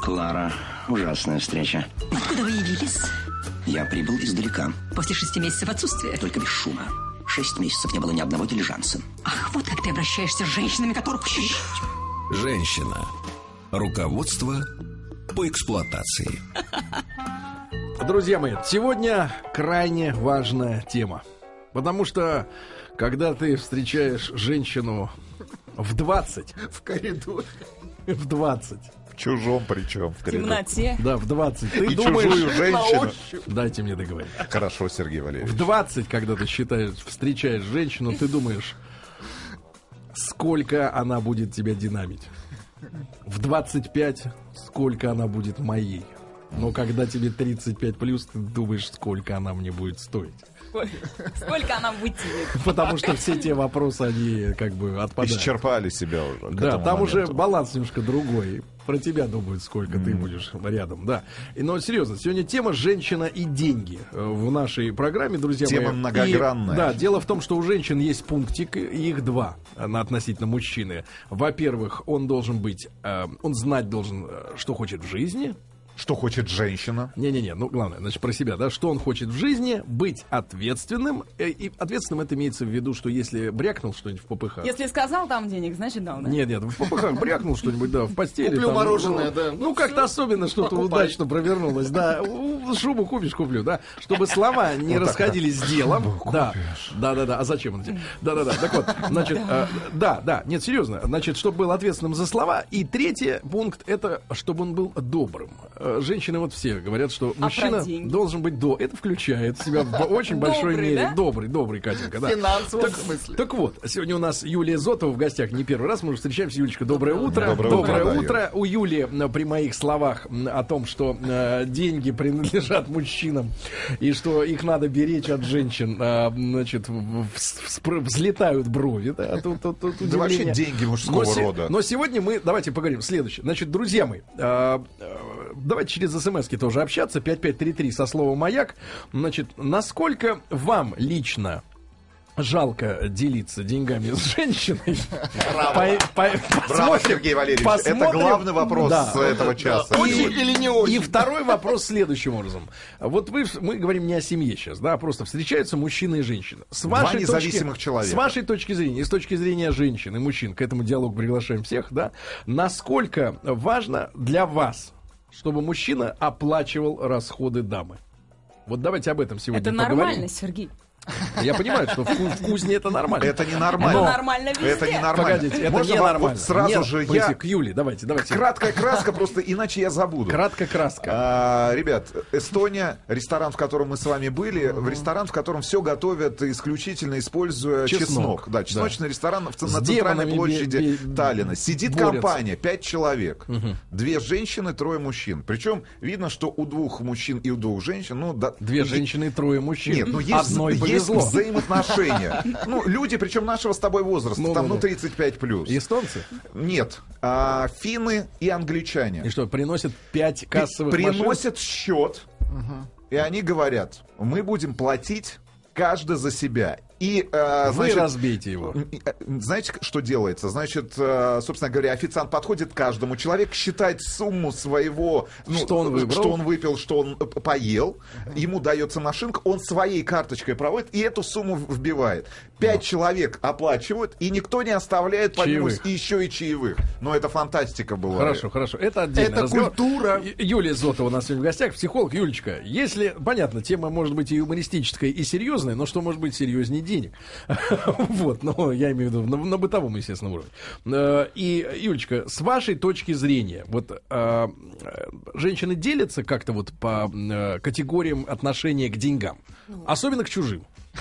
Клара, ужасная встреча. Откуда вы явились? Я прибыл издалека. После 6 месяцев отсутствия? Только без шума. 6 месяцев не было ни одного дилижанса. Ах, вот как ты обращаешься с женщинами, которых... Женщина. Руководство по эксплуатации. Друзья мои, сегодня крайне важная тема. Потому что, когда ты встречаешь женщину в 20... В коридоре. В 20... В чужом причем. В темноте. Да, в 20. Ты и думаешь... чужую женщину. Дайте мне договорить. Хорошо, Сергей Валерьевич. В 20, когда ты встречаешь женщину, ты думаешь, сколько она будет тебя динамить. В 25, сколько она будет моей. Но когда тебе 35 плюс, ты думаешь, сколько она мне будет стоить. Сколько она вытянет. Потому что все те вопросы, они как бы отпадают. Исчерпали себя уже. Да, там моменту уже баланс немножко другой. Про тебя думают, сколько ты будешь рядом, да. Но серьезно, сегодня тема «Женщина и деньги» в нашей программе, друзья мои. Тема многогранная. Да, дело в том, что у женщин есть пунктик, и их два относительно мужчины. Во-первых, он должен быть, он знать должен, что хочет в жизни. Что хочет женщина? Не-не-не, ну главное, значит, про себя, да, что он хочет в жизни, быть ответственным. И ответственным это имеется в виду, что если брякнул что-нибудь в попыхах. Если сказал там денег, значит дал, да? Нет, в попыхах брякнул что-нибудь, да, в постели. Куплю там, мороженое, да. Ну, как-то особенно что-то удачно провернулось, да. Шубу купишь, куплю, да. Чтобы слова не расходились с делом. Да. А зачем он тебе? Да. Так вот, значит, да, нет, серьезно. Значит, чтобы был ответственным за слова. И третий пункт, это чтобы он был добрым. Женщины вот все говорят, что мужчина должен быть это включает в себя в очень большой мере. Добрый, Катенька, да. Финансовом смысле. Так вот, сегодня у нас Юлия Зотова в гостях не первый раз. Мы уже встречаемся. Юлечка, доброе утро. Доброе утро. У Юли при моих словах о том, что деньги принадлежат мужчинам и что их надо беречь от женщин, значит, взлетают брови. Да, да вообще деньги мужского рода. Но сегодня мы, давайте поговорим следующее. Значит, друзья мои, давайте через смс-ки тоже общаться. 5533 со словом «Маяк». Значит, насколько вам лично жалко делиться деньгами с женщиной? Браво, Сергей Валерьевич. Это главный вопрос этого часа. Очень или не очень? И второй вопрос следующим образом. Вот мы говорим не о семье сейчас, да, просто встречаются мужчина и женщина. Два независимых человека. С вашей точки зрения, и с точки зрения женщин и мужчин, к этому диалогу приглашаем всех, да, насколько важно для вас, чтобы мужчина оплачивал расходы дамы? Вот давайте об этом сегодня поговорим. Это нормально, Сергей. Я понимаю, что в кузне это нормально. Это не нормально. Это нормально везде. Это не нормально. Погодите, это можно не нормально. Вот сразу же я... К Юле, давайте. Краткая краска, просто иначе я забуду. Краткая краска. Ребят, Эстония, ресторан, в котором мы с вами были, в ресторан, в котором все готовят исключительно используя чеснок. Да, чесночный ресторан на центральной площади Таллина. Сидит компания, 5 человек. 2 женщины, 3 мужчин. Причем видно, что у 2 мужчин и у 2 женщин... 2 женщины и 3 мужчин. Нет, есть взаимоотношения. Люди, причем нашего с тобой возраста, 35 плюс. Эстонцы? Нет. Финны и англичане. И что, приносят 5 кассовых машин? Приносят счет, и они говорят, мы будем платить каждый за себя. И, вы разбейте его. Знаете, что делается? Значит, собственно говоря, официант подходит к каждому. Человек считает сумму своего, что он выбрал, что он выпил, что он поел. Ему дается машинка, он своей карточкой проводит и эту сумму вбивает. 5 человек оплачивают, и никто не оставляет помимо еще и чаевых. Но это фантастика была. Хорошо. Это отдельно. Это культура. Юлия Зотова у нас сегодня в гостях, психолог. Юлечка, если, понятно, тема может быть и юмористическая, и серьезная, но что может быть серьезнее денег? Вот, но я имею в виду на бытовом, естественно, уровне. И, Юлечка, с вашей точки зрения, вот женщины делятся как-то вот по категориям отношения к деньгам, особенно к чужим?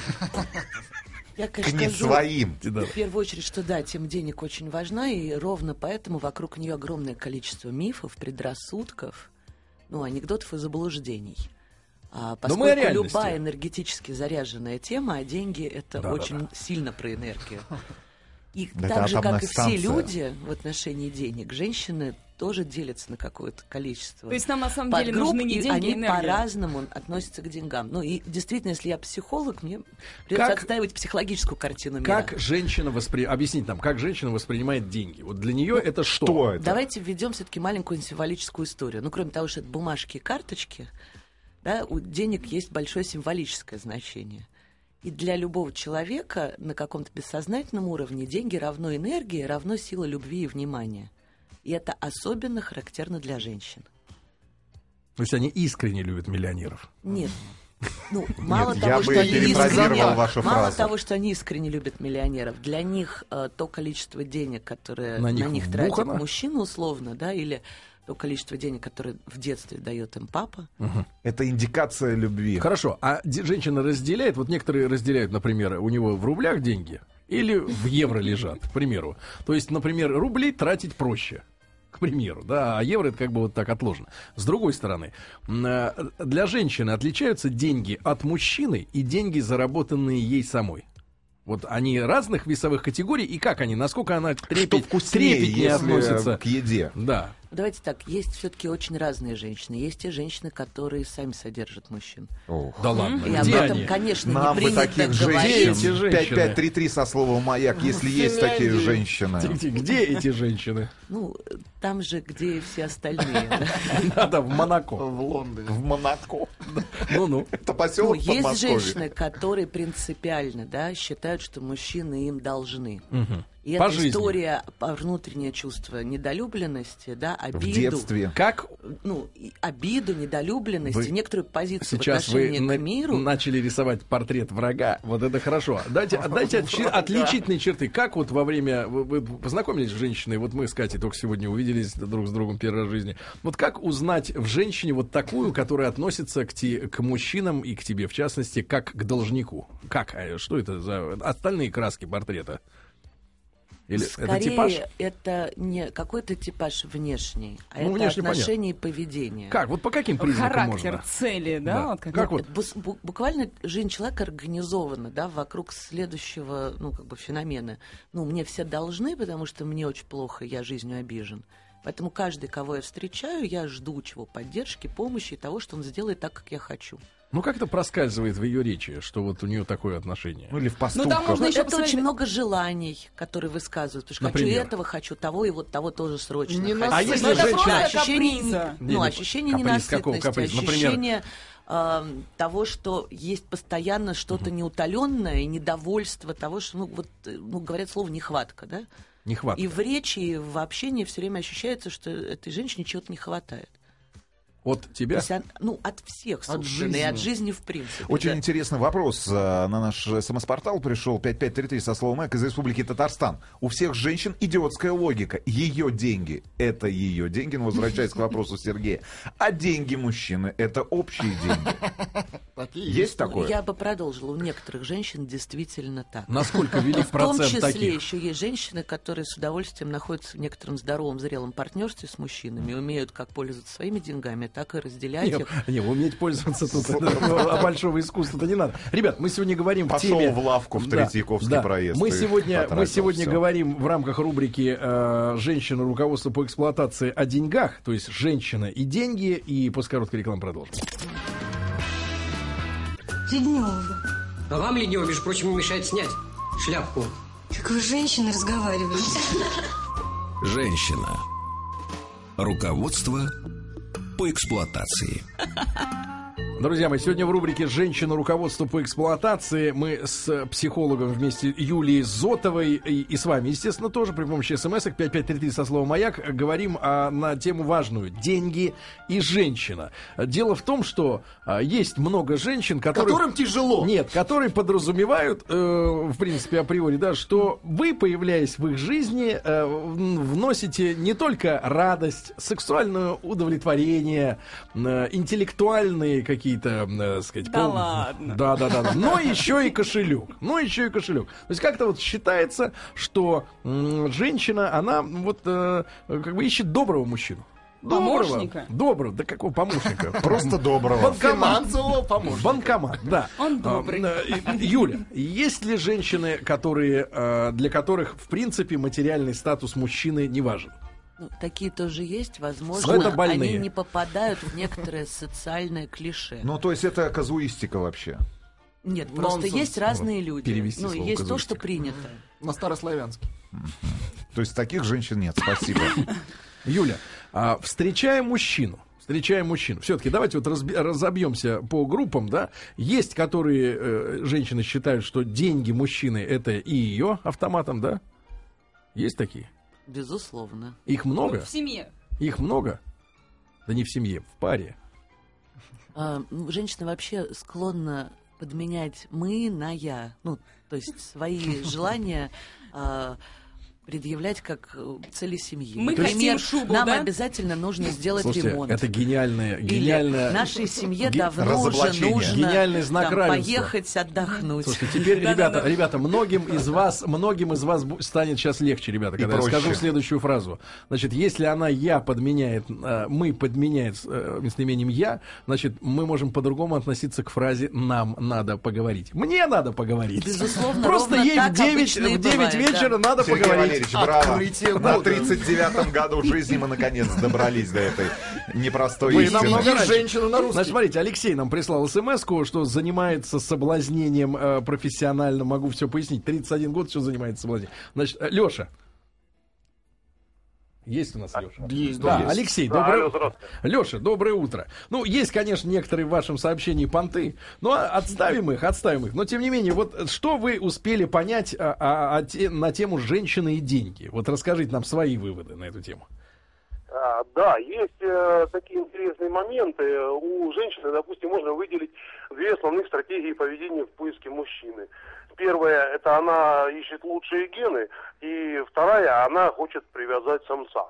Я, конечно, к не скажу своим. В первую очередь, что да, тема денег очень важна, и ровно поэтому вокруг нее огромное количество мифов, предрассудков, анекдотов и заблуждений. Поскольку любая энергетически заряженная тема, а деньги — это очень сильно про энергию. И так же, как и все люди в отношении денег, женщины тоже делятся на какое-то количество. То есть нам на самом деле нужны не деньги, а энергия. Они по-разному относятся к деньгам. Ну и действительно, если я психолог, мне придется отстаивать психологическую картину мира. Как женщина объяснить нам, как женщина воспринимает деньги? Вот для нее это что? Это? Давайте введем все-таки маленькую символическую историю. Ну, кроме того, что это бумажки и карточки, да, у денег есть большое символическое значение. И для любого человека на каком-то бессознательном уровне деньги равно энергии, равно сила любви и внимания. И это особенно характерно для женщин. То есть они искренне любят миллионеров? Нет. Ну, мало того, что они искренне любят миллионеров, для них то количество денег, которое на них тратит мужчина условно, да, или то количество денег, которое в детстве дает им папа. Это индикация любви. Хорошо, а женщина разделяет, вот некоторые разделяют, например, у него в рублях деньги или в евро лежат, к примеру. То есть, например, рубли тратить проще. К примеру, да, а евро это как бы вот так отложено. С другой стороны, для женщины отличаются деньги от мужчины и деньги, заработанные ей самой. Вот они разных весовых категорий, и как они, насколько она трепетнее относится к еде. Да. Давайте так, есть все-таки очень разные женщины. Есть те женщины, которые сами содержат мужчин. Да ладно, и об этом, конечно, нам не принято говорить. 5533 со словом «Маяк», если есть такие женщины. Где эти женщины? Ну, там же, где и все остальные. Да, в Монако. В Лондоне. В Монако. Ну-ну. Это поселок в Подмосковье. Есть женщины, которые принципиально, да, считают, что мужчины им должны. И эта история про внутреннее чувство недолюбленности, да, обиду. В детстве. Как? Ну, обиду, недолюбленность, некоторую позицию сейчас в отношении вы к миру. начали рисовать портрет врага. Вот это хорошо. Дайте отличительные черты. Как вот во время... Вы познакомились с женщиной, вот мы с Катей только сегодня увиделись друг с другом первый раз в жизни. Вот как узнать в женщине вот такую, которая относится к мужчинам и к тебе, в частности, как к должнику? Как? Что это за остальные краски портрета? Или скорее, это типаж? Это не какой-то типаж внешний, а это отношение и поведение. Как? Вот по каким признакам характер, можно? цели, да? Да. Вот как вот? Буквально жизнь человека организована, да, вокруг следующего, ну, как бы феномена. Ну, мне все должны, потому что мне очень плохо, я жизнью обижен. Поэтому каждый, кого я встречаю, я жду чего? Поддержки, помощи и того, что он сделает так, как я хочу. Ну, как это проскальзывает в ее речи, что вот у нее такое отношение? Ну, или в поступках. Это очень много желаний, которые высказывают. Потому что хочу этого, хочу того, и вот того тоже срочно. А если женщина... Ощущение ненасытности, ощущение того, что есть постоянно что-то неутоленное, и недовольство того, что, говорят слово «нехватка», да? Нехватка. И в речи, и в общении все время ощущается, что этой женщине чего-то не хватает. От тебя? От всех, собственно, и от жизни в принципе. Очень интересный вопрос. На наш СМС-портал пришел 5533 со словом «Эк» из Республики Татарстан. У всех женщин идиотская логика. Ее деньги — это ее деньги. Но возвращаясь к вопросу Сергея. А деньги мужчины — это общие деньги. Есть такое? Я бы продолжила. У некоторых женщин действительно так. Насколько велик процент таких? В том числе еще есть женщины, которые с удовольствием находятся в некотором здоровом, зрелом партнерстве с мужчинами, умеют как пользоваться своими деньгами, так и разделять их. Не, уметь пользоваться тут большого искусства-то не надо. Ребят, мы сегодня говорим в теме... Пошел в лавку в Третьяковский проезд. Мы сегодня говорим в рамках рубрики «Женщина. Руководство по эксплуатации» о деньгах, то есть женщина и деньги, и после короткой рекламы продолжим. Леднева. А вам, Леднева, между прочим, не мешает снять шляпку. Как вы с женщиной разговариваете? Женщина. Руководство по эксплуатации. Друзья мои, сегодня в рубрике «Женщина. Руководство по эксплуатации» мы с психологом вместе Юлией Зотовой и с вами, естественно, тоже при помощи смс-ок 5533 со словом «Маяк» говорим на тему важную — деньги и женщина. Дело в том, что есть много женщин, которым тяжело. Нет, которые подразумевают, в принципе, априори, да, что вы, появляясь в их жизни, вносите не только радость, сексуальное удовлетворение, интеллектуальные какие-то, сказать, ладно. Да. Но еще и кошелек. То есть как-то вот считается, что женщина, она вот как бы ищет доброго мужчину. Помощника? Доброго. Да какого помощника? Просто доброго. Финансового помощника. Банкомат, да. Он добрый. Юля, есть ли женщины, для которых, в принципе, материальный статус мужчины не важен? Ну, такие тоже есть, возможно, они не попадают в некоторое социальное клише. Ну, то есть это казуистика вообще? Нет, просто есть разные люди. Ну, есть то, что принято. На старославянский. То есть таких женщин нет, спасибо. Юля, встречаем мужчину. Все-таки давайте вот разобьемся по группам, да. Есть, которые женщины считают, что деньги мужчины это и ее автоматом, да? Есть такие? Безусловно. Их много? В семье. Их много? Да не в семье, в паре. Женщина вообще склонна подменять «мы» на «я». Ну, то есть свои желания предъявлять как цели семьи. Мы Например, хотим шубу, нам да? обязательно нужно сделать Слушайте, ремонт. это гениальная... Или нашей семье давно уже нужно гениальный знак равенства. Поехать отдохнуть. Слушайте, теперь, ребята, многим из вас станет сейчас легче, ребята, когда я скажу следующую фразу. Значит, если она «я» подменяет, «мы» подменяет местоимением «я», значит, мы можем по-другому относиться к фразе «нам надо поговорить». Мне надо поговорить. Безусловно, просто ей в 9 вечера надо поговорить. Браво. На 39-м году жизни мы наконец добрались до этой непростой истины. Женщину на русский. Значит, смотрите, Алексей нам прислал смс-ку, что занимается соблазнением профессионально. Могу все пояснить. 31 год, что занимается соблазнением. Значит, Леша. Есть у нас Леша? Есть, да. Есть. Алексей, Леша, доброе утро. Ну, есть, конечно, некоторые в вашем сообщении понты, но отставим их. Но, тем не менее, вот что вы успели понять на тему женщины и деньги? Вот расскажите нам свои выводы на эту тему. Да, есть такие интересные моменты. У женщины, допустим, можно выделить две основных стратегии поведения в поиске мужчины. Первая, это она ищет лучшие гены, и вторая, она хочет привязать самца.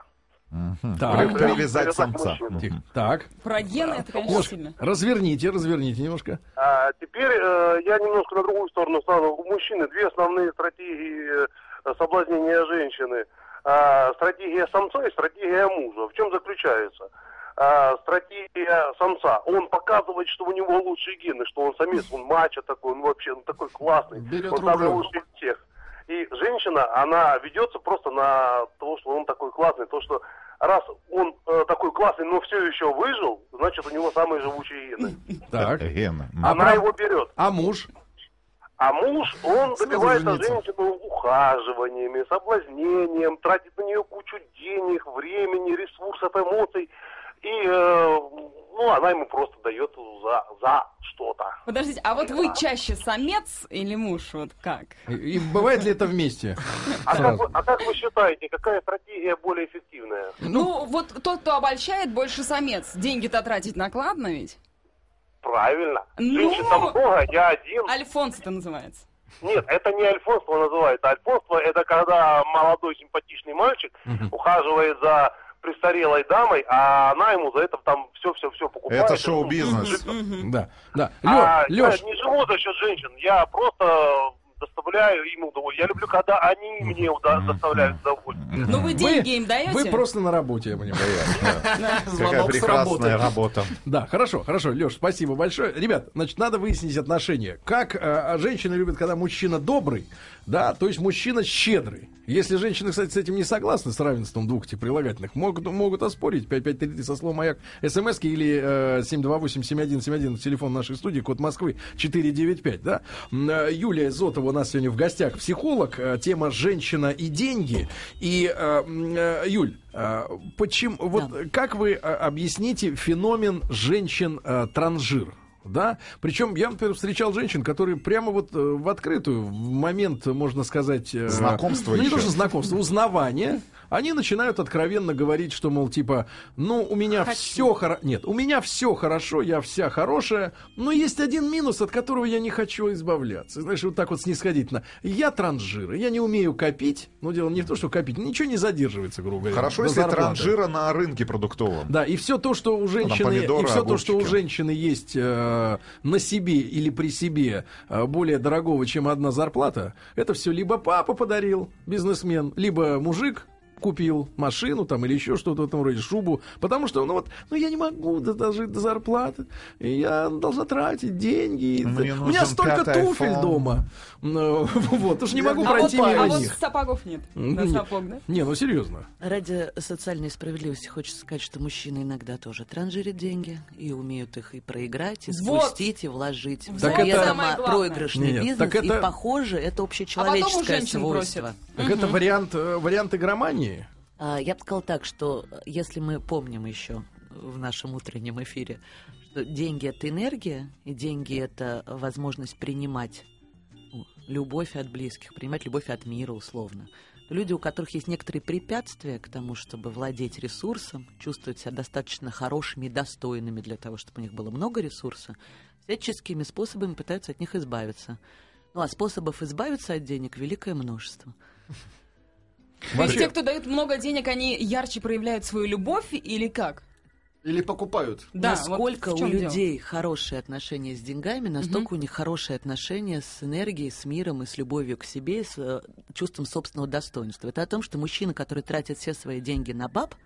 Привязать самца. Так. Про гены это, конечно, сильно. Разверните немножко. Теперь я немножко на другую сторону стану. У мужчины две основные стратегии соблазнения женщины. Стратегия самца и стратегия мужа. В чем заключается? Стратегия самца. Он показывает, что у него лучшие гены, что он самец, он мачо такой, он вообще такой классный. Он самый лучший из всех. И женщина, она ведется просто на то, что он такой классный. То, что раз он такой классный, но все еще выжил, значит, у него самые живучие гены. Так. Она его берет. А муж? А муж, он добивается женщину ухаживаниями, соблазнением, тратит на нее кучу денег, времени, ресурсов, эмоций. И, она ему просто дает за что-то. Подождите, а вот вы чаще самец или муж? Вот как? И бывает ли это вместе? А как вы считаете, какая стратегия более эффективная? Ну, вот тот, кто обольщает, больше самец. Деньги-то тратить накладно ведь? Правильно. Женщин-то много, я один. Альфонс это называется. Нет, это не альфонство называется. Альфонство — это когда молодой симпатичный мальчик ухаживает за престарелой дамой, а она ему за это там все покупает. Это шоу-бизнес. Да. Лёш, я не живу за счет женщин, я просто доставляю им удовольствие. Я люблю, когда они мне доставляют удовольствие. Ну вы деньги им даете? Вы просто на работе, я понимаю. Какая прекрасная работа. Да, хорошо, Лёш, спасибо большое. Ребят, значит, надо выяснить отношения. Как женщины любят, когда мужчина добрый, да, то есть мужчина щедрый. Если женщины, кстати, с этим не согласны, с равенством двух этих прилагательных, могут оспорить. 5533 со словом «Маяк» смски или 728-7171 телефон нашей студии, код Москвы 495, да. Юлия Зотова у нас сегодня в гостях, психолог, тема «Женщина и деньги». И, Юль, почему, вот как вы объясните феномен женщин-транжир? Да, причем я, например, встречал женщин, которые прямо вот в открытую, в момент, можно сказать... Знакомства не то, что знакомства, узнавания, они начинают откровенно говорить, что, мол, типа, у меня все хорошо... Нет, у меня все хорошо, я вся хорошая, но есть один минус, от которого я не хочу избавляться. Знаешь, вот так вот снисходительно. Я транжир, я не умею копить, но дело не в том, что копить, ничего не задерживается, грубо говоря. Хорошо, если транжира на рынке продуктовом. Да, и все то, что у женщины, есть... на себе или при себе более дорогого, чем одна зарплата, это все либо папа подарил, бизнесмен, либо мужик купил машину там или еще что-то в этом роде, шубу, потому что, я не могу дожить до зарплаты, и я должна тратить деньги. У меня столько туфель дома. Вот, уж не могу пройти мимо них. А вот сапогов нет. На сапог, да? Не, ну серьезно. Ради социальной справедливости хочется сказать, что мужчины иногда тоже транжирят деньги и умеют их и проиграть, и спустить, и вложить в заведомо проигрышный бизнес. И, похоже, это общечеловеческое свойство. Так это вариант игромании? Я бы сказала так, что если мы помним еще в нашем утреннем эфире, что деньги — это энергия, и деньги — это возможность принимать любовь от близких, принимать любовь от мира, условно. Люди, у которых есть некоторые препятствия к тому, чтобы владеть ресурсом, чувствовать себя достаточно хорошими и достойными для того, чтобы у них было много ресурса, всяческими способами пытаются от них избавиться. Ну, а способов избавиться от денег великое множество. То есть те, кто дают много денег, они ярче проявляют свою любовь или как? Или покупают. Да, насколько у людей хорошие отношения с деньгами, настолько у них хорошие отношения с энергией, с миром и с любовью к себе, с чувством собственного достоинства. Это о том, что мужчины, которые тратят все свои деньги на баб,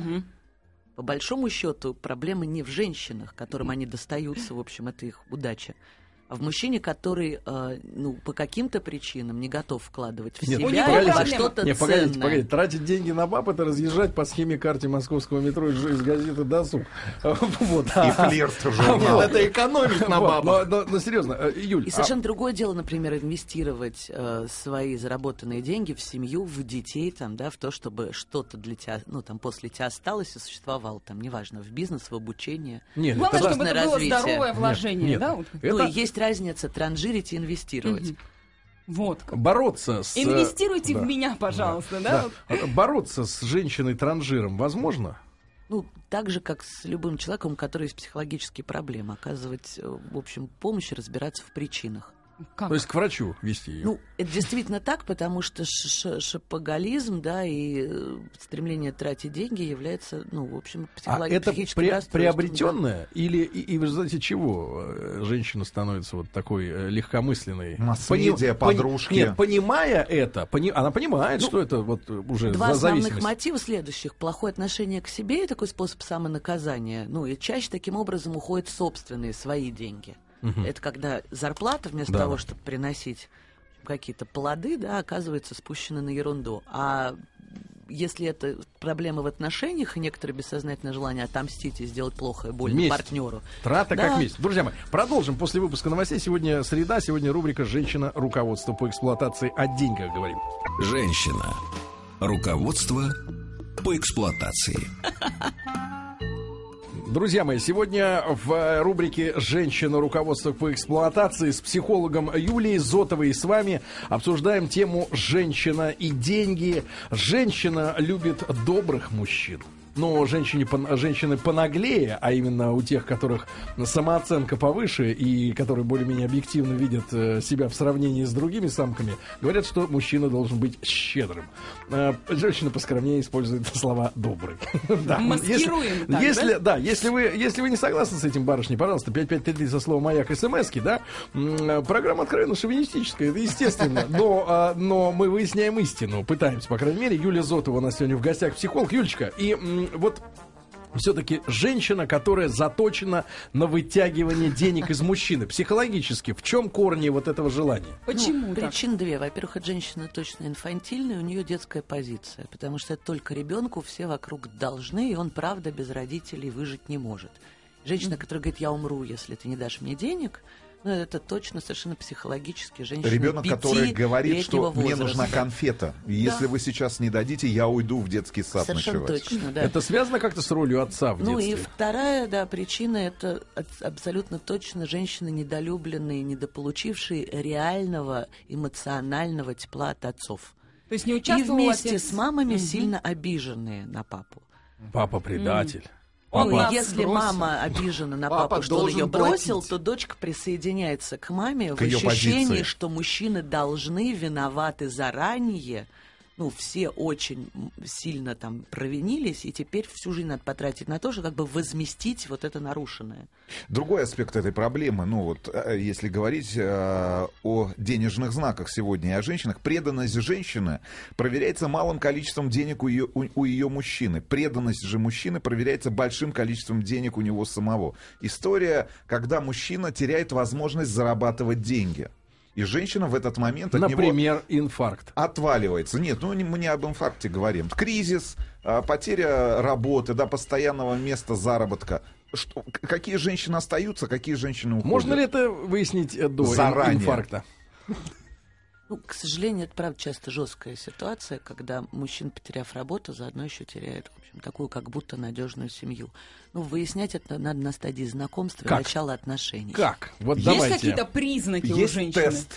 по большому счету проблема не в женщинах, которым они достаются, в общем, это их удача, а в мужчине, который, по каким-то причинам не готов вкладывать в себя во что-то ценное. Погодите. Тратить деньги на баб — это разъезжать по схеме карте московского метро из газеты «Досуг». И флирт журнал. Нет, это экономить на бабах. Но серьезно, Юль. И совершенно другое дело, например, инвестировать свои заработанные деньги в семью, в детей, в то, чтобы что-то для тебя, после тебя осталось и существовало, неважно, в бизнес, в обучение. Нет, главное, чтобы это было здоровое вложение, да? Есть разница транжирить и инвестировать. Вот. Бороться с... Инвестируйте в меня, пожалуйста, да? Бороться с женщиной-транжиром возможно? Так же, как с любым человеком, у которого есть психологические проблемы. Оказывать, в общем, помощь и разбираться в причинах. Как? То есть к врачу вести ее? Это действительно так, потому что шопоголизм, и стремление тратить деньги является, в общем, психологическим расстройством. Это приобретенное? Да. И в результате чего женщина становится вот такой легкомысленной? Масс-медиа, подружки. Нет, понимая это, она понимает, что это уже два зависимость. Основных мотива следующих. Плохое отношение к себе — такой способ самонаказания. И чаще таким образом уходят собственные, свои деньги. Это когда зарплата вместо того, чтобы приносить какие-то плоды, оказывается спущена на ерунду. А если это проблема в отношениях и некоторое бессознательное желание отомстить и сделать плохо и больно партнеру. Трата как месть. Друзья мои, продолжим после выпуска новостей. Сегодня среда, сегодня рубрика «Женщина. Руководство по эксплуатации». О деньгах говорим. Женщина. Руководство по эксплуатации. Друзья мои, сегодня в рубрике «Женщина. Руководство по эксплуатации» с психологом Юлией Зотовой и с вами обсуждаем тему «Женщина и деньги». Женщина любит добрых мужчин. Но женщины понаглее, а именно у тех, которых самооценка повыше и которые более-менее объективно видят себя в сравнении с другими самками, говорят, что мужчина должен быть щедрым. Женщина поскромнее использует слова «добрый». Маскируем так, да? Если вы не согласны с этим, барышни, пожалуйста, 5533 со словом «Маяк» СМС-ки, да? Программа откровенно шовинистическая, это естественно, но мы выясняем истину, пытаемся, по крайней мере. Юлия Зотова у нас сегодня в гостях, психолог. Юлечка, и вот все-таки женщина, которая заточена на вытягивание денег из мужчины. Психологически, в чем корни вот этого желания? Почему? Причин две. Во-первых, эта женщина точно инфантильная, у нее детская позиция, потому что это только ребенку все вокруг должны, и он, правда, без родителей выжить не может. Женщина, которая говорит: я умру, если ты не дашь мне денег, это точно совершенно психологически женщина. Ребенок, который говорит, что мне нужна конфета. И если вы сейчас не дадите, я уйду в детский сад совершенно ночевать. Точно, да. Это связано как-то с ролью отца в детстве? И вторая, причина — это абсолютно точно женщины, недолюбленные, недополучившие реального эмоционального тепла от отцов. То есть не участвовал и вместе с мамами сильно обиженные на папу. Папа предатель. Если мама обижена на папу, что он ее бросил, то дочка присоединяется к маме в ощущении, что мужчины должны, виноваты заранее, все очень сильно там провинились, и теперь всю жизнь надо потратить на то, чтобы как бы возместить вот это нарушенное. Другой аспект этой проблемы, если говорить о денежных знаках сегодня и о женщинах, преданность женщины проверяется малым количеством денег у ее мужчины. Преданность же мужчины проверяется большим количеством денег у него самого. История, когда мужчина теряет возможность зарабатывать деньги. И женщина в этот момент от например, него инфаркт. Отваливается. Нет, мы не об инфаркте говорим. Кризис, потеря работы, постоянного места заработка. Какие женщины остаются, какие женщины уходят? Можно ли это выяснить до инфаркта? К сожалению, это, правда, часто жесткая ситуация, когда мужчина, потеряв работу, заодно еще теряет, в общем, такую как будто надежную семью. Выяснять это надо на стадии знакомства и начала отношений. Как? Есть какие-то признаки у женщины? Тест.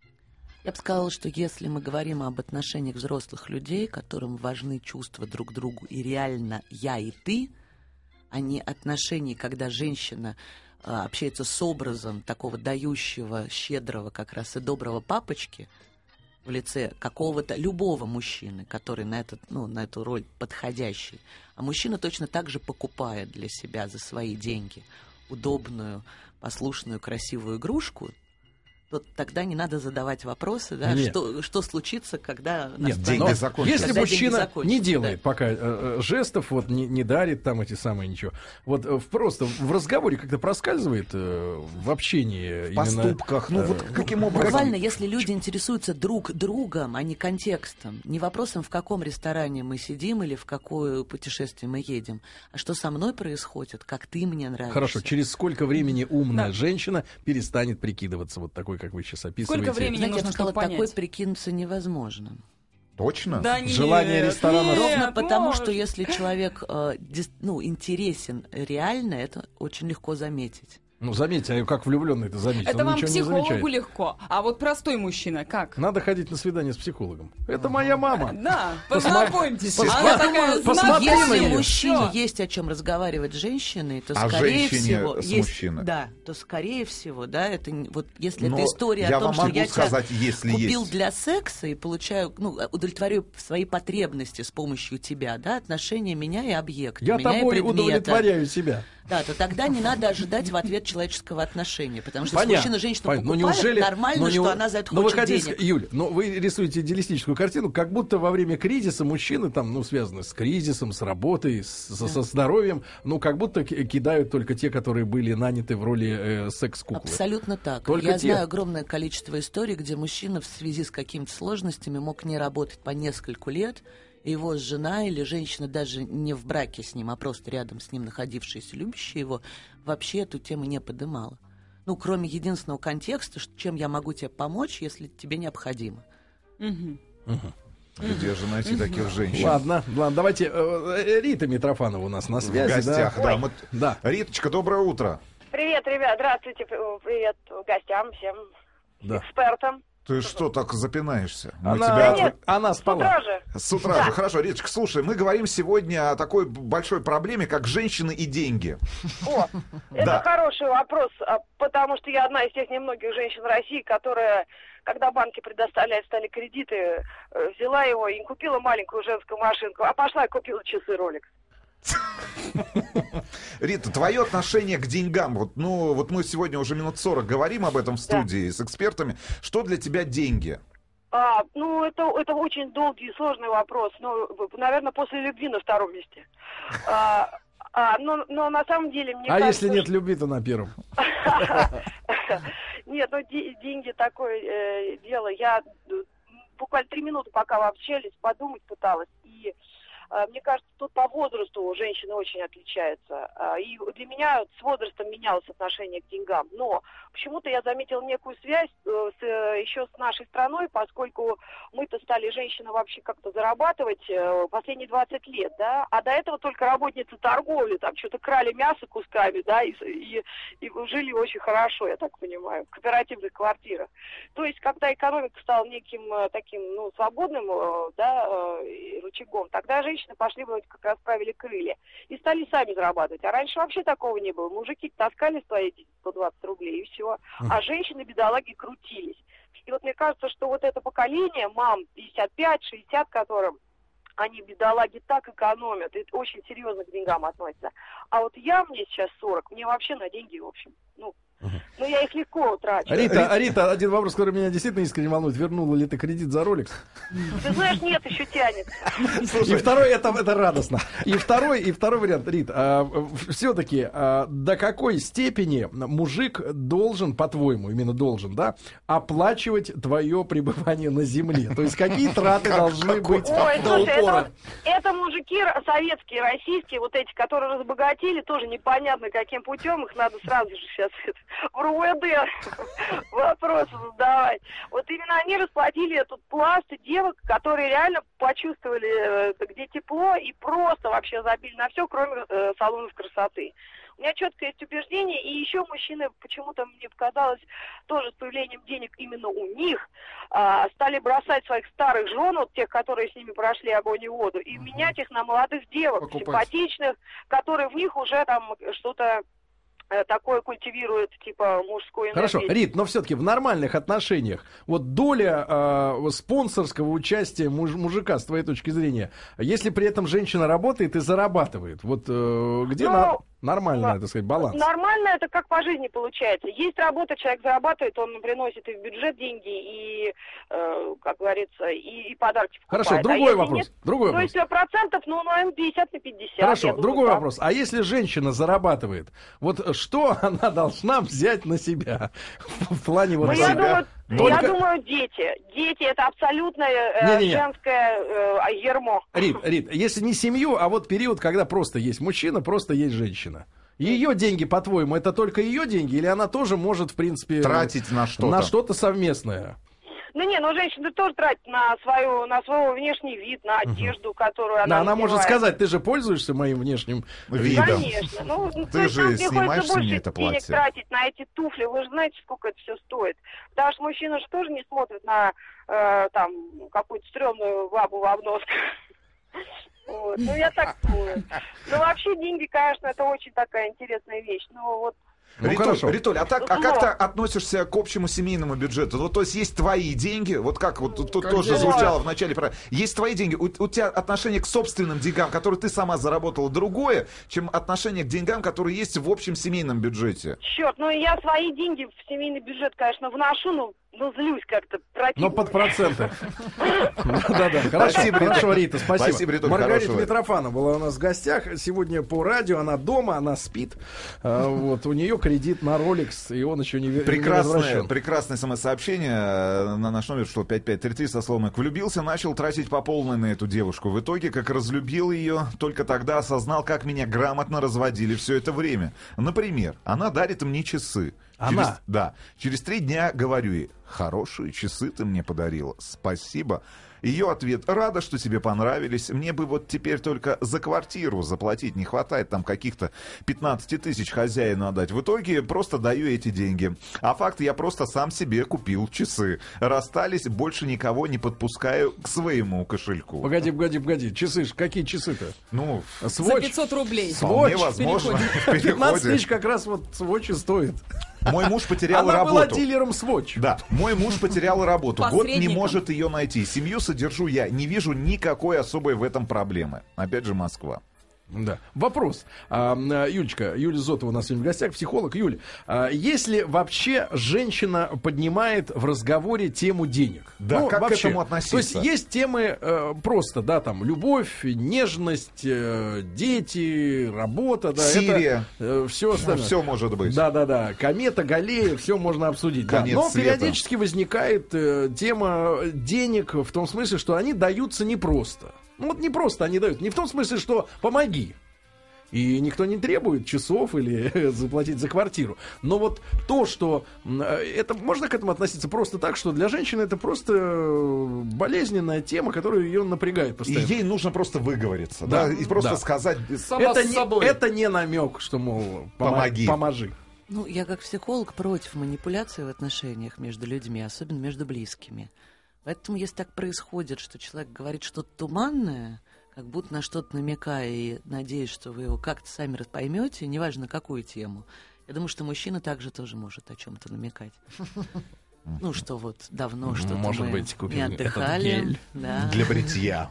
Я бы сказала, что если мы говорим об отношениях взрослых людей, которым важны чувства друг к другу и реально я и ты, а не отношения, когда женщина общается с образом такого дающего, щедрого как раз и доброго папочки в лице какого-то любого мужчины, который на эту роль подходящий. А мужчина точно так же покупает для себя за свои деньги удобную, послушную, красивую игрушку, то тогда не надо задавать вопросы, что случится, когда... деньги закончатся. Если мужчина не делает пока жестов, не дарит там эти самые ничего, просто в разговоре как-то проскальзывает в общении. В поступках, каким образом? Буквально, если люди интересуются друг другом, а не контекстом, не вопросом, в каком ресторане мы сидим или в какое путешествие мы едем, а что со мной происходит, как ты мне нравишься. Хорошо, через сколько времени умная женщина перестанет прикидываться вот такой, как вы сейчас описываете? Сколько времени нужно, чтобы понять? Такой прикинуться невозможно. Точно? Да нет, желание ресторана. Ровно потому, что если человек интересен реально, это очень легко заметить. Заметьте, а как влюбленный это заметить? Это вам психологу легко. А вот простой мужчина как? Надо ходить на свидание с психологом. Это моя мама. Да, познакомьтесь. Она такая если мужчине есть о чем разговаривать с женщиной, то скорее всего... с мужчиной. Да, то скорее всего, это вот если это история о том, что я тебя купил для секса и получаю, удовлетворю свои потребности с помощью тебя, отношения меня и объекта. Я тобой удовлетворяю себя. Да, то тогда не надо ожидать в ответ человеческого отношения, потому что если мужчина женщину покупает, нормально, что она за это хочет денег. Юля, вы рисуете идеалистическую картину, как будто во время кризиса мужчины, связаны с кризисом, с работой, со здоровьем, как будто кидают только те, которые были наняты в роли секс-куклы. Абсолютно так. Я знаю огромное количество историй, где мужчина в связи с какими-то сложностями мог не работать по нескольку лет, его жена или женщина, даже не в браке с ним, а просто рядом с ним находившаяся, любящая его, вообще эту тему не поднимала. Кроме единственного контекста, чем я могу тебе помочь, если тебе необходимо. Где же найти таких женщин? Ладно, давайте. Рита Митрофанова у нас на связи. В гостях, да. Риточка, доброе утро. Привет, ребят, здравствуйте. Привет гостям, всем экспертам. Ты что так запинаешься? Она спала. С утра же. Хорошо, Риточка, слушай, мы говорим сегодня о такой большой проблеме, как женщины и деньги. Это хороший вопрос, потому что я одна из тех немногих женщин в России, которая, когда банки предоставляют стали кредиты, взяла его и купила маленькую женскую машинку, а пошла и купила часы Rolex. Рита, твое отношение к деньгам, вот мы сегодня уже минут 40 говорим об этом в студии с экспертами. Что для тебя деньги? Это очень долгий и сложный вопрос. Наверное, после любви на втором месте. Но на самом деле мне кажется... если нет любви, то на первом. Нет, деньги такое дело. Я буквально 3 минуты, пока вы общались, подумать пыталась. И мне кажется, тут по возрасту женщины очень отличаются. И для меня с возрастом менялось отношение к деньгам. Но почему-то я заметила некую связь еще с нашей страной, поскольку мы-то стали, женщины, вообще как-то зарабатывать последние 20 лет, да? А до этого только работницы торговли, там что-то крали мясо кусками, да, и жили очень хорошо, я так понимаю, в кооперативных квартирах. То есть, когда экономика стала неким таким, свободным, рычагом, тогда женщины пошли, вроде как расправили крылья и стали сами зарабатывать. А раньше вообще такого не было. Мужики таскали свои 120 рублей и все. А женщины, бедолаги, крутились. И вот мне кажется, что вот это поколение мам 55-60, которым они, бедолаги, так экономят и очень серьезно к деньгам относятся. А вот мне сейчас 40, мне вообще на деньги, в общем, я их легко трачу. Рита, один вопрос, который меня действительно искренне волнует. Вернула ли ты кредит за Rolex? Ты знаешь, нет, еще тянет. И второй, это радостно. И второй вариант, Рит, все-таки до какой степени мужик должен, по-твоему, именно должен, да, оплачивать твое пребывание на земле? То есть какие траты должны быть до упора? Это мужики советские, российские, вот эти, которые разбогатели, тоже непонятно каким путем, их надо сразу же сейчас в РУВД вопросы задавать. Вот именно они расплатили этот пласт девок, которые реально почувствовали, где тепло, и просто вообще забили на все, кроме салонов красоты. У меня четкое есть убеждение, и еще мужчины, почему-то мне показалось, тоже с появлением денег именно у них, стали бросать своих старых жен, вот тех, которые с ними прошли огонь и воду, и менять их на молодых девок, симпатичных, которые в них уже там что-то такое культивирует, типа мужской энергии. Хорошо, Рит, но все-таки в нормальных отношениях вот доля спонсорского участия мужика, с твоей точки зрения, если при этом женщина работает и зарабатывает, вот где нормально, так сказать, баланс? Нормально это как по жизни получается. Есть работа, человек зарабатывает, он приносит и в бюджет деньги, и, как говорится, и подарки покупает. Хорошо, другой вопрос. То есть процентов, 50 на 50. Хорошо, другой вопрос. А если женщина зарабатывает, вот что она должна взять на себя в плане вот себя? Я думаю, дети. Дети — это абсолютное женское ермо. Рит, если не семью, а вот период, когда просто есть мужчина, просто есть женщина. Ее деньги, по-твоему, это только ее деньги? Или она тоже может, в принципе, тратить на что-то? На что-то совместное? Женщина тоже тратит на свой внешний вид, на одежду, которую она она может сказать, ты же пользуешься моим внешним видом. Конечно. Ты же снимаешь мне это платье. Денег тратить на эти туфли, вы же знаете, сколько это все стоит. Потому что мужчина же тоже не смотрит на какую-то стрёмную бабу в обносках. Я так думаю. Вообще деньги, конечно, это очень такая интересная вещь. Ритуль, а как ты относишься к общему семейному бюджету? То есть есть твои деньги, вот как вот тут тоже звучало в начале, есть твои деньги, у тебя отношение к собственным деньгам, которые ты сама заработала, другое, чем отношение к деньгам, которые есть в общем семейном бюджете. Черт, я свои деньги в семейный бюджет, конечно, вношу, злюсь как-то, противно. Но под проценты. Да-да, хорошо, Рита, спасибо. Маргарита Митрофанова была у нас в гостях. Сегодня по радио, она дома, она спит. Вот, у нее кредит на Rolex, и он еще не возвращен. Прекрасное самосообщение на наш номер, что 5533 со словом «влюбился», начал тратить по полной на эту девушку. В итоге, как разлюбил ее, только тогда осознал, как меня грамотно разводили все это время. Например, она дарит мне часы. Через 3 дня говорю ей: хорошие часы ты мне подарила, спасибо. Ее ответ: рада, что тебе понравились, мне бы вот теперь только за квартиру заплатить, не хватает там каких-то 15 тысяч хозяину отдать. В итоге просто даю эти деньги. А факт, я просто сам себе купил часы. Расстались, больше никого не подпускаю к своему кошельку. Погоди, часы, какие часы-то? За 500 рублей. Вполне возможно. 15 тысяч как раз вот сводч стоит. Мой муж потерял работу. Она была дилером Swatch. Да, мой муж потерял работу. Год не может ее найти. Семью содержу я. Не вижу никакой особой в этом проблемы. Опять же, Москва. Да. Вопрос. Юлечка, Юлия Зотова у нас сегодня в гостях, психолог. Юль, если вообще женщина поднимает в разговоре тему денег? Да, как вообще к этому относиться? То есть есть темы просто, да, там, любовь, нежность, дети, работа, да. Сирия. Все остальное. Все может быть. Да. Комета, Галлея, все можно обсудить. Да. Но периодически возникает тема денег в том смысле, что они даются непросто. Не просто они дают. Не в том смысле, что помоги. И никто не требует часов или заплатить за квартиру. Но вот то, что... это можно к этому относиться просто так, что для женщины это просто болезненная тема, которая ее напрягает постоянно. И ей нужно просто выговориться. Да? И просто сказать... Это не намек, что, мол, поможи. Я как психолог против манипуляции в отношениях между людьми, особенно между близкими. Поэтому, если так происходит, что человек говорит что-то туманное, как будто на что-то намекая, и надеюсь, что вы его как-то сами поймете, неважно какую тему, я думаю, что мужчина также тоже может о чем-то намекать. Ну, что вот давно что-то может мы быть, купим не отдыхали. Да. Для бритья.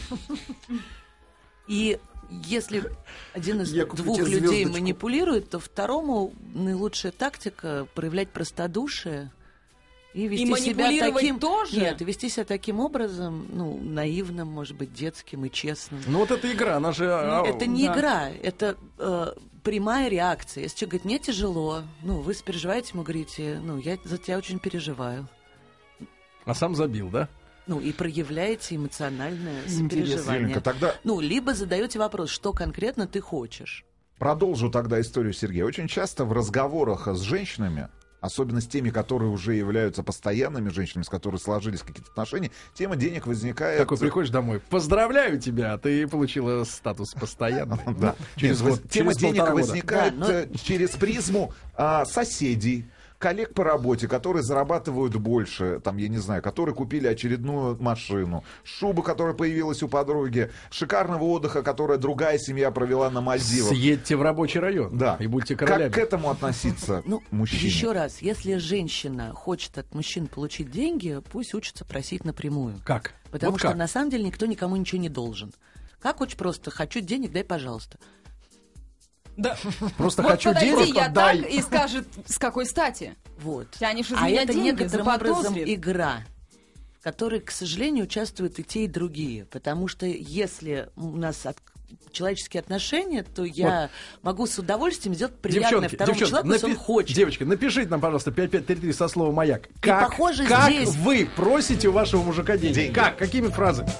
И если один из двух людей манипулирует, то второму наилучшая тактика проявлять простодушие и вести себя таким тоже? Нет, вести себя таким образом, ну, наивным, может быть, детским и честным. Ну вот эта игра, она же... Это не игра, это прямая реакция. Если человек говорит, мне тяжело, ну, вы сопереживаете, ему говорите, ну, я за тебя очень переживаю. А сам забил, да? Ну, и проявляете эмоциональное сопереживание. Юленька, тогда... Ну, либо задаете вопрос, что конкретно ты хочешь. Продолжу тогда историю Сергея. Очень часто в разговорах с женщинами, особенно с теми, которые уже являются постоянными женщинами, с которыми сложились какие-то отношения, тема денег возникает... Такой приходишь домой, поздравляю тебя, ты получила статус постоянный. Да. Тема денег возникает через призму соседей, коллег по работе, которые зарабатывают больше, там, я не знаю, которые купили очередную машину, шубу, которая появилась у подруги, шикарного отдыха, которая другая семья провела на Мальдивах. Съедьте в рабочий район, да, и будьте королями. Как к этому относиться мужчине? Еще раз, если женщина хочет от мужчин получить деньги, пусть учится просить напрямую. Как? Потому вот что как? на самом деле никто никому ничего не должен. Как очень просто, хочу денег, дай, пожалуйста. Да. Просто вот хочу подойди, денег, я дай. так и скажет, с какой стати. Вот. Тянешь из а меня это деньги, некоторым образом заподозрит. игра, в которой, к сожалению, участвуют и те, и другие. Потому что если у нас человеческие отношения, то я могу с удовольствием сделать приятное второму человеку, если он хочет. Девочки, напишите нам, пожалуйста, 5533 со словом «Маяк». Как здесь... вы просите у вашего мужика деньги? Как? Какими фразами?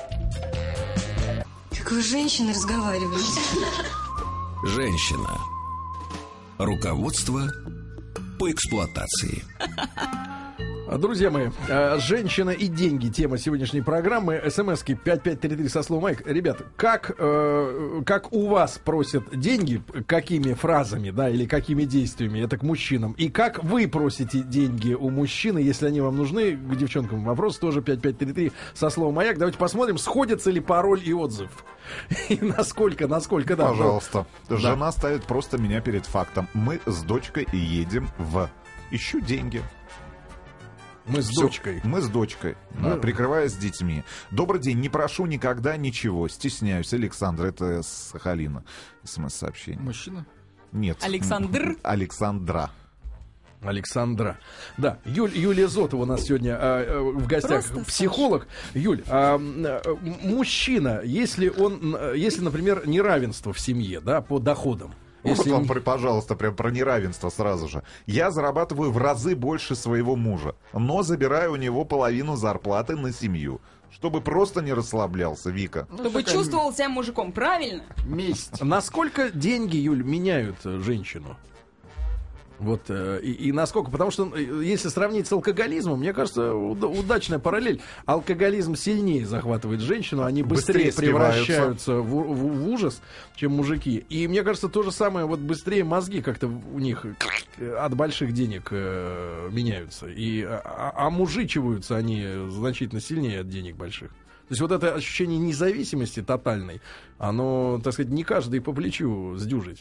Как вы с женщиной разговариваете? Женщина. Руководство по эксплуатации. Друзья мои, женщина и деньги — тема сегодняшней программы. СМСки 5533 со словом «Майк». Ребята, как у вас просят деньги, какими фразами, да, или какими действиями, это к мужчинам, и как вы просите деньги у мужчины, если они вам нужны, к девчонкам вопрос тоже 5533 со словом «Маяк». Давайте посмотрим, сходится ли пароль и отзыв. И насколько, да. Пожалуйста. Жена ставит просто меня перед фактом. Мы с дочкой едем ищу деньги. Мы с дочкой. Мы с дочкой, прикрываясь детьми. Добрый день, не прошу никогда ничего. Стесняюсь. Александр, это с Сахалина. СМС-сообщение. Мужчина? Нет. Александра. Да, Юлия Зотова у нас сегодня в гостях, просто психолог. Саша. Юль, мужчина, если, например, неравенство в семье, да, по доходам. Если... Вот вам, пожалуйста, прям про неравенство сразу же. Я зарабатываю в разы больше своего мужа, но забираю у него половину зарплаты на семью. Чтобы просто не расслаблялся, Вика. Чтобы чувствовал себя мужиком, правильно? Месть. Насколько деньги, Юль, меняют женщину? Вот, и насколько, потому что если сравнить с алкоголизмом, мне кажется, удачная параллель. Алкоголизм сильнее захватывает женщину, они быстрее превращаются в ужас, чем мужики. И мне кажется, то же самое, вот быстрее мозги как-то у них от больших денег меняются. А мужичиваются они значительно сильнее от денег больших. То есть вот это ощущение независимости тотальной, оно, так сказать, не каждый по плечу сдюжить.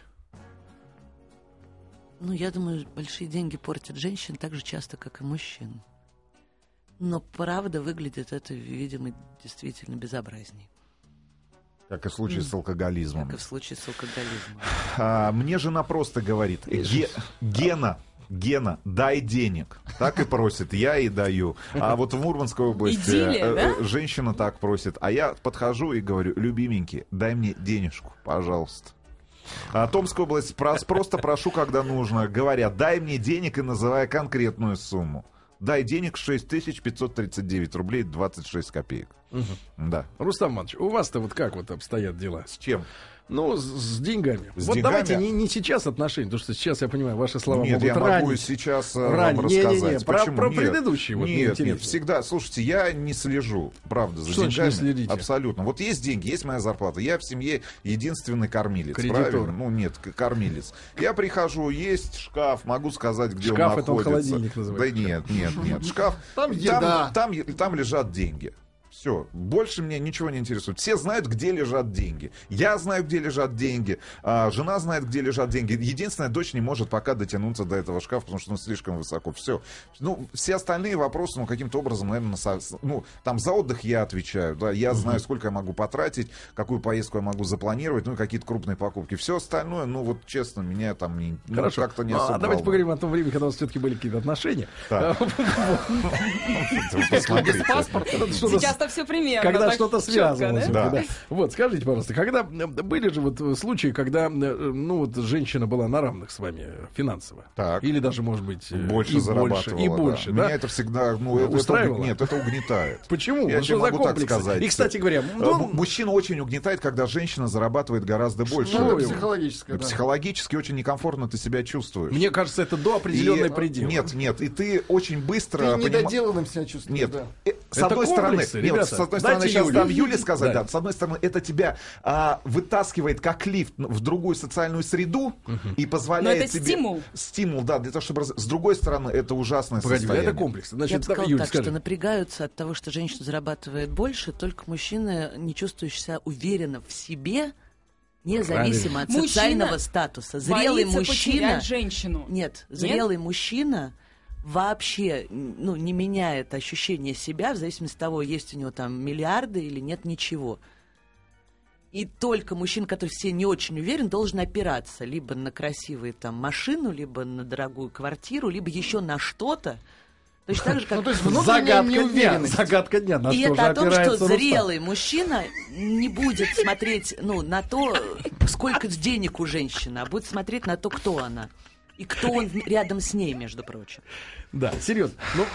Ну, я думаю, большие деньги портят женщин так же часто, как и мужчин. Но правда выглядит это, видимо, действительно безобразней. Как и в случае с алкоголизмом. Как и в случае с алкоголизмом. Мне жена просто говорит: Гена, дай денег. Так и просит, я и даю. А вот в Мурманской области женщина так просит. А я подхожу и говорю: любименький, дай мне денежку, пожалуйста. Томская область, просто прошу, когда нужно. Говорят, дай мне денег, и называя конкретную сумму. Дай денег 6539 рублей 26 копеек. Угу. Да. Рустам Иванович, у вас-то вот как вот обстоят дела? С чем? Ну, с деньгами. С вот деньгами? Давайте не сейчас отношения, потому что сейчас, я понимаю, ваши слова могут ранить. Нет, я могу сейчас вам рассказать. Про предыдущие. Нет, всегда. Слушайте, я не слежу, правда, за деньгами. Не следите? Абсолютно. Вот есть деньги, есть моя зарплата. Я в семье единственный кормилец. Кредитор. Правильно? Ну, нет, кормилец. Я прихожу, есть шкаф, могу сказать, где шкаф он находится. Шкаф — это холодильник называется. Да нет. Шкаф. Там еда. Там лежат деньги. Все. Больше меня ничего не интересует. Все знают, где лежат деньги. Я знаю, где лежат деньги. Жена знает, где лежат деньги. Единственная, дочь не может пока дотянуться до этого шкафа, потому что он слишком высоко. Все. Ну, все остальные вопросы, каким-то образом, наверное, там за отдых я отвечаю. Да? Я знаю, сколько я могу потратить, какую поездку я могу запланировать, и какие-то крупные покупки. Все остальное, вот честно, меня там как-то не особо. Давайте поговорим о том времени, когда у вас все-таки были какие-то отношения. Без паспорта. Сейчас-то все примерно. Когда что-то связывалось. Да? Вот, скажите, пожалуйста, когда были же случаи, когда женщина была на равных с вами финансово? Так. Или даже, может быть, больше зарабатывала. И больше, да? Меня это всегда устраивало? Нет, это угнетает. Почему? Я что могу так сказать. И, кстати говоря, мужчина очень угнетает, когда женщина зарабатывает гораздо больше. Психологически очень некомфортно ты себя чувствуешь. Мне кажется, это до определенной предела. Нет, и ты очень быстро... Ты недоделанным себя чувствуешь. Нет, с одной стороны, сейчас дам Юле сказать, да, с одной стороны, это тебя вытаскивает как лифт в другую социальную среду и позволяет тебе... Стимул, да, для того, чтобы... С другой стороны, это ужасное состояние. Это комплекс. Значит, я бы сказала так, что напрягаются от того, что женщина зарабатывает больше, только мужчины, не чувствующие себя уверенно в себе, независимо от социального статуса. Зрелый мужчина... женщину. Нет, зрелый мужчина вообще не меняет ощущение себя в зависимости от того, есть у него там миллиарды или нет ничего. И только мужчина, который все не очень уверен, должен опираться либо на красивую там машину, либо на дорогую квартиру, либо еще на что-то. Точно так же, как... то есть загадка дня. И это о том, что зрелый мужчина не будет смотреть на то, сколько денег у женщины, а будет смотреть на то, кто она. И кто он рядом с ней, между прочим. Да, серьезно.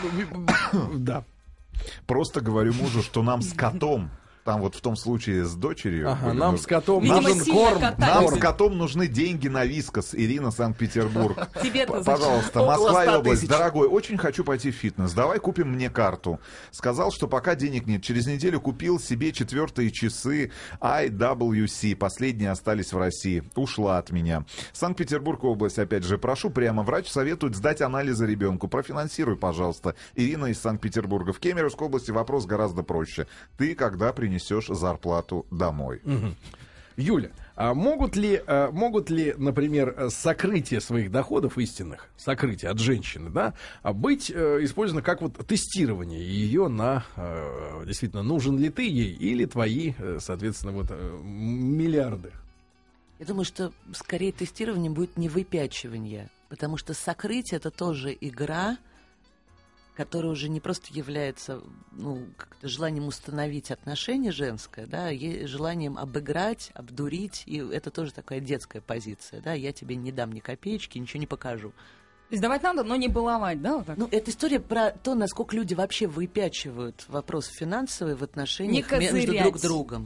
Да. Просто говорю мужу, что нам с котом, там в том случае с дочерью. Нам с котом нужен корм. Нам с котом нужны деньги на Вискас. Ирина, Санкт-Петербург. Пожалуйста, Москва и область. Дорогой, очень хочу пойти в фитнес. Давай купим мне карту. Сказал, что пока денег нет. Через неделю купил себе 4-е часы IWC. Последние остались в России. Ушла от меня. Санкт-Петербург, область, опять же. Прошу прямо. Врач советует сдать анализы ребенку. Профинансируй, пожалуйста. Ирина из Санкт-Петербурга. В Кемеровской области вопрос гораздо проще. Ты когда принесешь зарплату домой? Юля, а могут ли, например, сокрытие своих доходов истинных, сокрытие от женщины, да, быть использовано как тестирование ее на действительно, нужен ли ты ей или твои, соответственно, миллиарды? Я думаю, что скорее тестирование будет не выпячивание, потому что сокрытие — это тоже игра, которая уже не просто является как-то желанием установить отношение женское, да, а желанием обыграть, обдурить, и это тоже такая детская позиция, да, я тебе не дам ни копеечки, ничего не покажу. То есть давать надо, но не баловать, да? Вот так? Это история про то, насколько люди вообще выпячивают вопрос финансовый в отношениях между друг другом.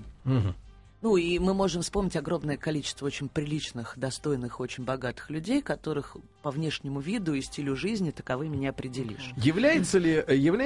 И мы можем вспомнить огромное количество очень приличных, достойных, очень богатых людей, которых по внешнему виду и стилю жизни таковыми не определишь. Является ли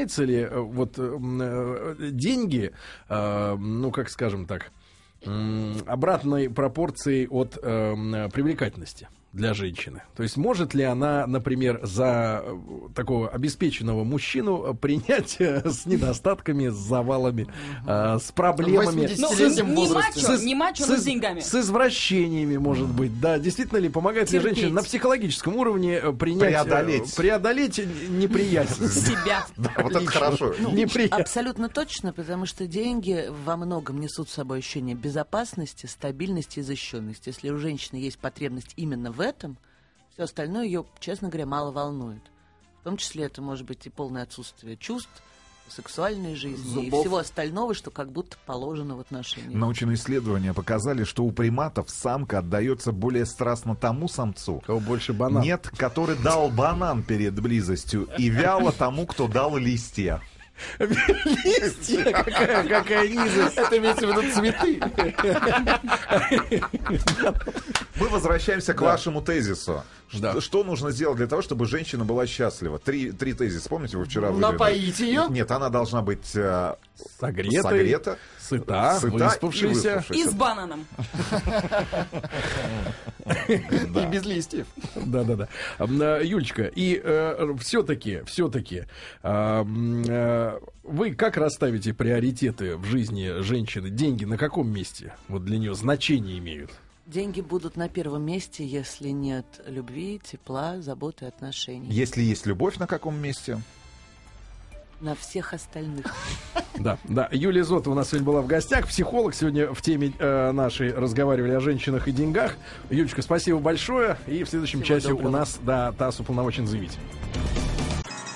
деньги, как скажем так, обратной пропорцией от привлекательности для женщины? То есть может ли она, например, за такого обеспеченного мужчину принять с недостатками, с завалами, с проблемами, не мачо, но с деньгами, с извращениями, может быть, да? Действительно ли помогает ли женщине на психологическом уровне преодолеть неприязнь себя? Вот это хорошо. Абсолютно точно, потому что деньги во многом несут с собой ощущение безопасности, стабильности и защищенности. Если у женщины есть потребность именно в этом, все остальное ее, честно говоря, мало волнует. В том числе это может быть и полное отсутствие чувств, сексуальной жизни и всего остального, что как будто положено в отношениях. Научные исследования показали, что у приматов самка отдается более страстно тому самцу, кого больше банан. Нет, который дал банан перед близостью, и вяло тому, кто дал листья. Листья? Какая низость. Это имеется в виду цветы. Мы возвращаемся к вашему тезису. Что нужно сделать для того, чтобы женщина была счастлива? Три тезиса. Помните, вы вчера выдали? Напоить ее? Нет, она должна быть согрета, сыта, выспавшаяся. И с бананом. И без листьев. Да. Юлечка, и все-таки вы как расставите приоритеты в жизни женщины? Деньги на каком месте? Вот для нее значение имеют. Деньги будут на первом месте, если нет любви, тепла, заботы, отношений. Если есть любовь, на каком месте? На всех остальных. Да, да. Юлия Зотова у нас сегодня была в гостях. Психолог. Сегодня в теме нашей разговаривали о женщинах и деньгах. Юлечка, спасибо большое. И в следующем часе у нас, да, Тасс уполномочен заявить.